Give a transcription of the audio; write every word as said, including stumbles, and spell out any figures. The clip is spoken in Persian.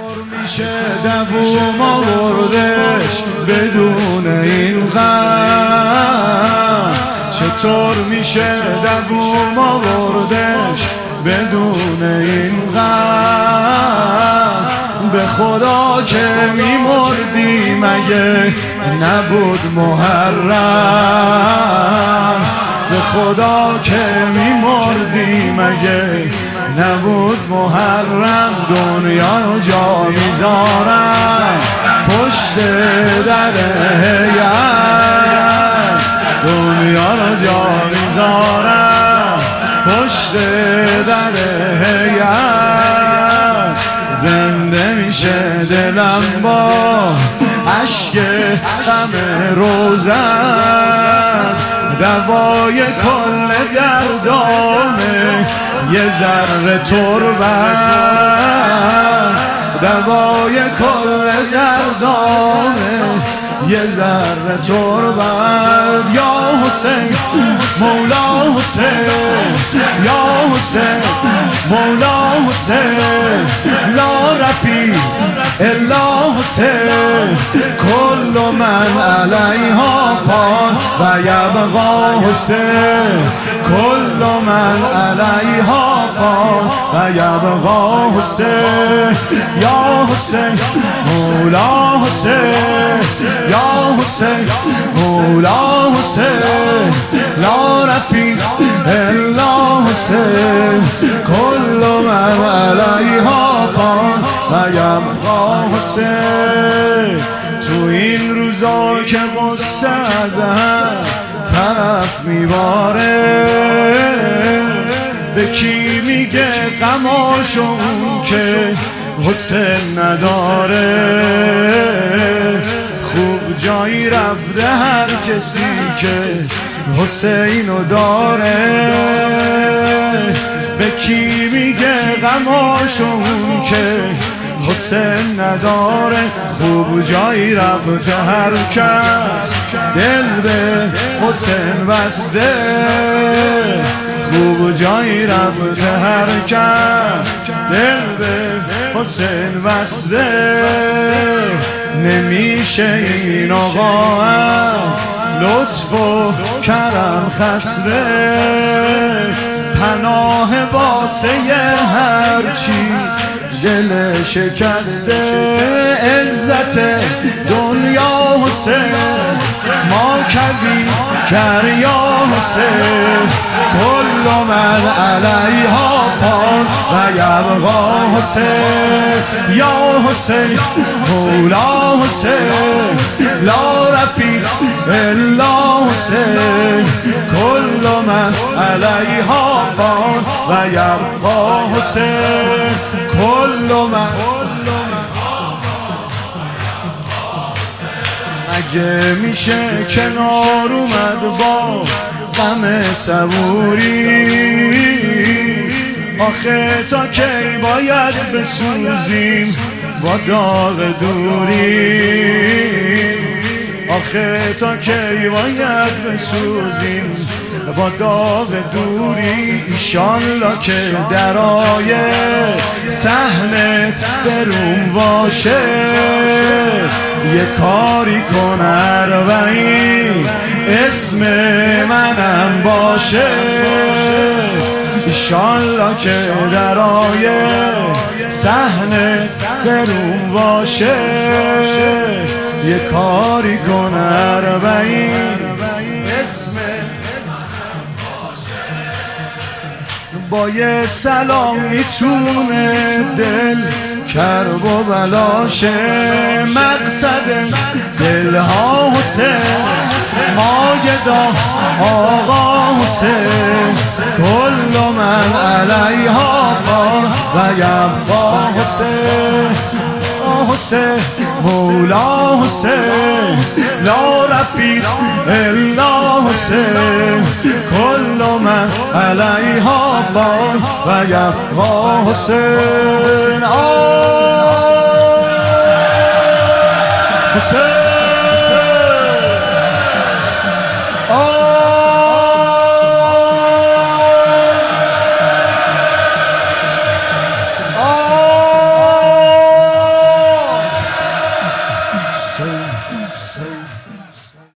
چطور میشه دووم آوردش بدون این غم؟ چطور میشه دووم آوردش بدون این غم؟ به خدا که میمردی مگه نبود محرم؟ به خدا که میمردی مگه نبود محرم؟ دنیا رو جا میذارم پشت در هیئت، دنیا رو جا میذارم پشت در هیئت. زنده میشه دلم با عشق غم روزن، دوای کل دردامه یه ذره تربت، دوای کل دردامه یه ذره تربت. یا حسین مولا حسین، یا حسین مولا حسین، لا رفیع الا حسین، کل من علیها فان و یبقا حسین، کل من علیها فان و یبقا حسین. یا حسین مولا حسین، یا حسین مولا حسین، لا رفیع الا حسین، کل من علیها فان و یبقا حسین. تو این روزا که غصه از هر طرف میباره، به کی میگه غماشون که حسین نداره؟ خوب جایی رفته هر کسی که حسینو داره، به کی میگه غماشون که حسین نداره؟ خوب جایی رفته هر کس دل به حسین بسته، خوب جایی رفته هر کس دل به حسین بسته. نمیشه این آقا از لطف و کرم خسته، پناه واسه هرچی دل شکسته. عزت دنیا حسین ما کبی کریا حسین، کل من علیها فان و یبقا حسین. یا حسین مولا حسین، لا رفیع الا حسین، کل من علیها فان و یبقا حسین، کل من. مگه میشه کنار اومد با غم صبوری؟ آخه تا کی باید بسوزیم با داغ دوری؟ آخه تا کی باید بسوزیم با داغ دوری؟ ایشالله که درای صحنه بروم باشه، یه کاری کن اربعین اسم منم باشه. ایشالله که درای صحنه بروم باشه، یه کاری کن اربعین اسم با یه سلام میتونه دل کرب و بلاشه. مقصد دلها حسین ماگدا آقا حسین، کل من علیها فان و یبقا حسین. حسین مولا حسین، لا رفیع الا حسین، کل من علیها فان و یبقا حسین. حسین حسین